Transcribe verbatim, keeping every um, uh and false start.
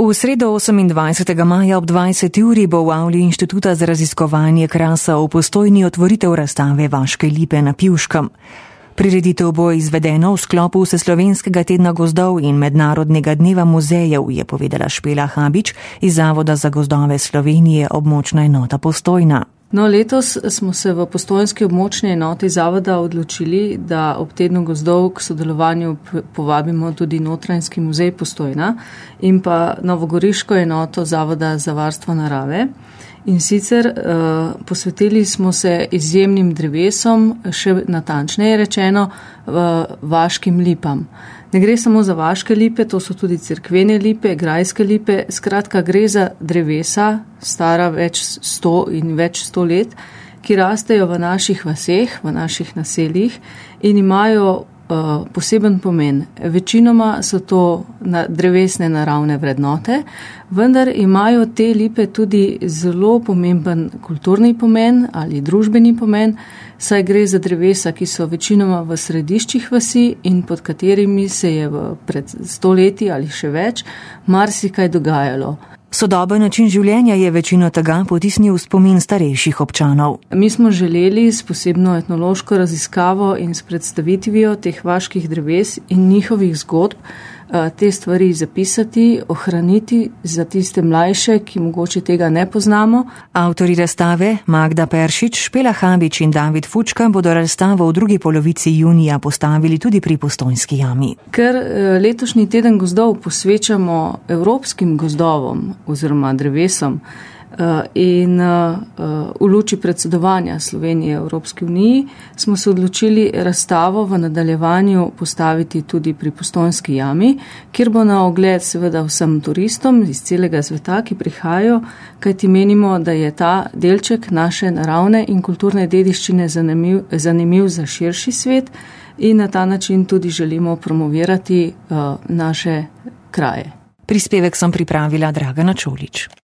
V sredo osemindvajsetega maja ob dvajseti uri bo v avli Inštituta za raziskovanje krasa v Postojni otvoritev razstave Vaške lipe na Pivškem. Prireditev bo izvedena v sklopu Vseslovenskega tedna gozdov in Mednarodnega dneva muzejev, je povedala Špela Habič iz Zavoda za gozdove Slovenije območna enota Postojna. No, letos smo se v postojnski območni enoti Zavoda odločili, da ob tednu gozdov k sodelovanju povabimo tudi Notranjski muzej Postojna in pa novogoriško enoto Zavoda za varstvo narave. In sicer uh, posvetili smo se izjemnim drevesom, še natančneje rečeno, uh, vaškim lipam. Ne gre samo za vaške lipe, to so tudi cerkvene lipe, grajske lipe, skratka gre za drevesa, stara več sto in več sto let, ki rastejo v naših vaseh, v naših naseljih in imajo uh, poseben pomen. Večinoma so to na, drevesne naravne vrednote, vendar imajo te lipe tudi zelo pomemben kulturni pomen ali družbeni pomen, saj gre za drevesa, ki so večinoma v središčih vasi in pod katerimi se je v pred stoletji ali še več marsikaj dogajalo. Sodoben način življenja je večino tega potisnil v spomin starejših občanov. Mi smo želeli s posebno etnološko raziskavo in s predstavitvijo teh vaških dreves in njihovih zgodb te stvari zapisati, ohraniti za tiste mlajše, ki mogoče tega ne poznamo. Avtorji razstave Magda Peršič, Špela Habič in David Fučka bodo razstavo v drugi polovici junija postavili tudi pri Postojnski jami. Ker letošnji teden gozdov posvečamo evropskim gozdovom oziroma drevesom in v luči predsedovanja Slovenije Evropski uniji smo se odločili razstavo v nadaljevanju postaviti tudi pri Postojnski jami, kjer bo na ogled seveda vsem turistom iz celega sveta, ki prihajajo, kajti menimo, da je ta delček naše naravne in kulturne dediščine zanimiv, zanimiv za širši svet in na ta način tudi želimo promovirati uh, naše kraje. Prispevek sem pripravila Dragana Čolič.